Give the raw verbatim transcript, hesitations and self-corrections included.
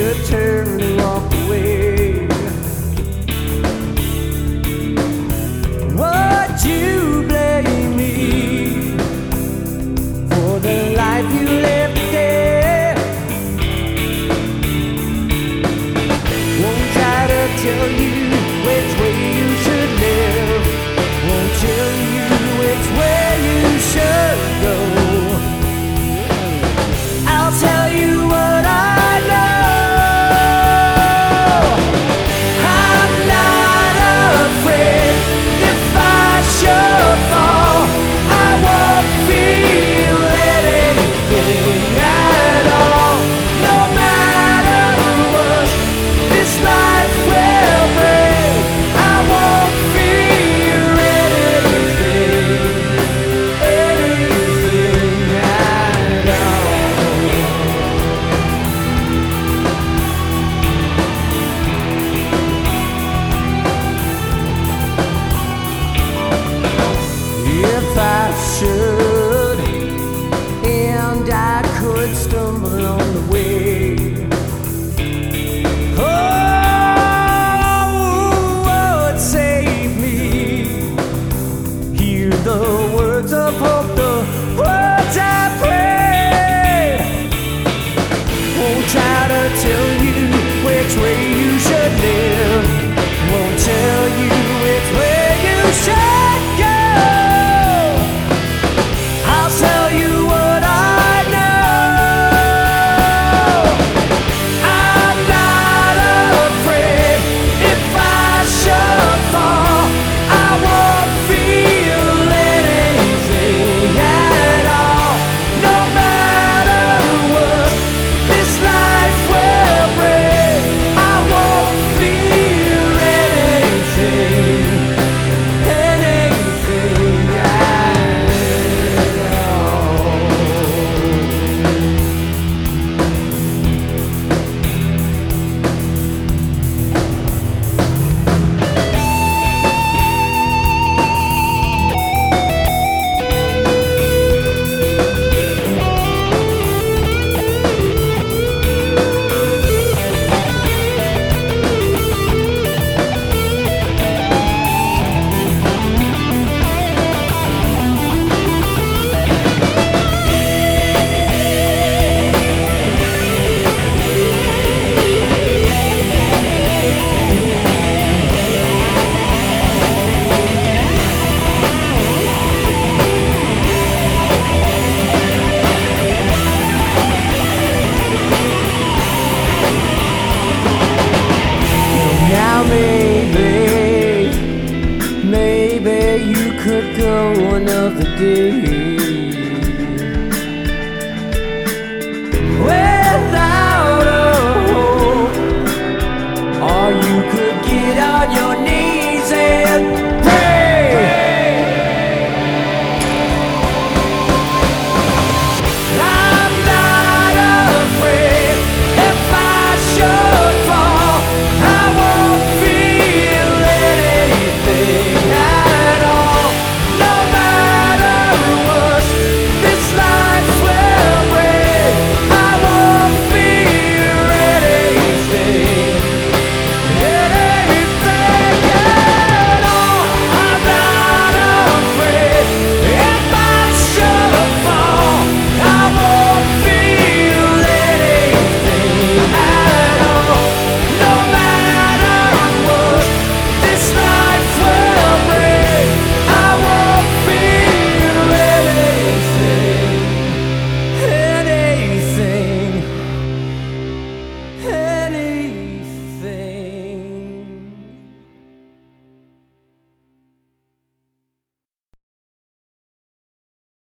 should turn and walk away. Would you blame me for the life you lived today? Won't try to tell you which way you should live. Won't tell you which way you should go. I'll tell you what I know. I'm not afraid. If I should fall, I won't feel anything at all. No matter what this life will bring, I won't fear anything, anything at all. If I should, and I could stumble on the way, oh, would save me. Hear the words of hope, the words I pray. Won't try to tell you which way you should live. Won't tell you which way you should go. I'll tell you what I know. I'm not afraid. If I should fall, I won't feel anything at all. No matter what this life will bring, I won't feel anything, anything at all. Now maybe, maybe you could go another day.